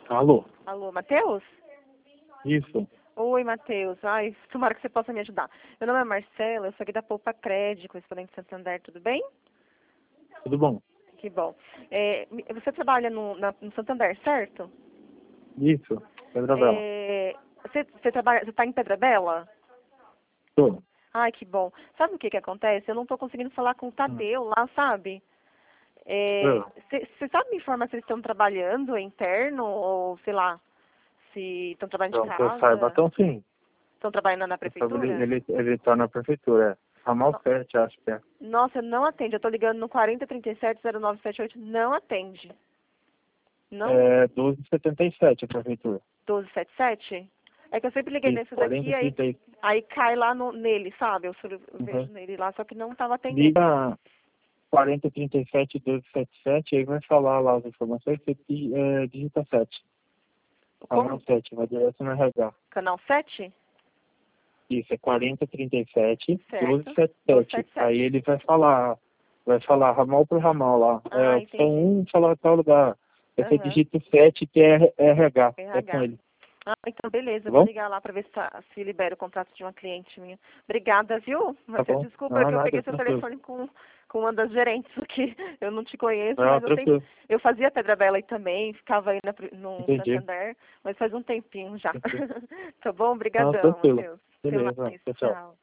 Alô? Alô, Matheus? Isso. Oi, Matheus. Ai, tomara que você possa me ajudar. Meu nome é Marcela, eu sou aqui da Poupa Crédito, correspondente Santander, tudo bem? Tudo bom? Que bom. Você trabalha no Santander, certo? Isso. Pedra Bela. Você está em Pedra Bela? Tô. Ai, que bom. Sabe o que acontece? Eu não estou conseguindo falar com o Tadeu lá, sabe? Eu. Você sabe me informar se eles estão trabalhando interno ou, sei lá, se estão trabalhando de Então, que eu saiba, casa? então sim. Estão trabalhando na Eu saiba, prefeitura? ele tá na prefeitura. Ramal No- 7, acho que é. Nossa, não atende. Eu tô ligando no 4037-0978. Não atende. Não? É 1277 a prefeitura. 1277? É que eu sempre liguei Isso, nesse daqui, 4030. aí cai lá nele, sabe? Eu Uhum. vejo nele lá, só que não tava atendendo. Liga 4037 1277, aí vai falar lá as informações, você digita 7. Ramal Como? 7, vai direto no RH. Canal 7? Isso, é 4037 Certo. 1277. Aí 1277. ele vai falar ramal por ramal lá. É a Ah, opção entendi. 1, falar tal lugar. Aí você Aham. digita o 7, que é RH. É com RH. ele. Ah, então beleza, Tá eu vou bom? ligar lá pra ver se libera o contrato de uma cliente minha. Obrigada, viu? Tá Matheus, bom? desculpa Não, que eu nada, peguei seu tranquilo. telefone com uma das gerentes aqui. Eu não te conheço, Não, mas tranquilo. eu fazia Pedra Bela aí também, ficava aí no Entendi. Santander, mas faz um tempinho já. Tranquilo. Tá bom? Não, Obrigadão, tranquilo. Matheus. Até Beleza. mais. Tchau, tchau. Tchau.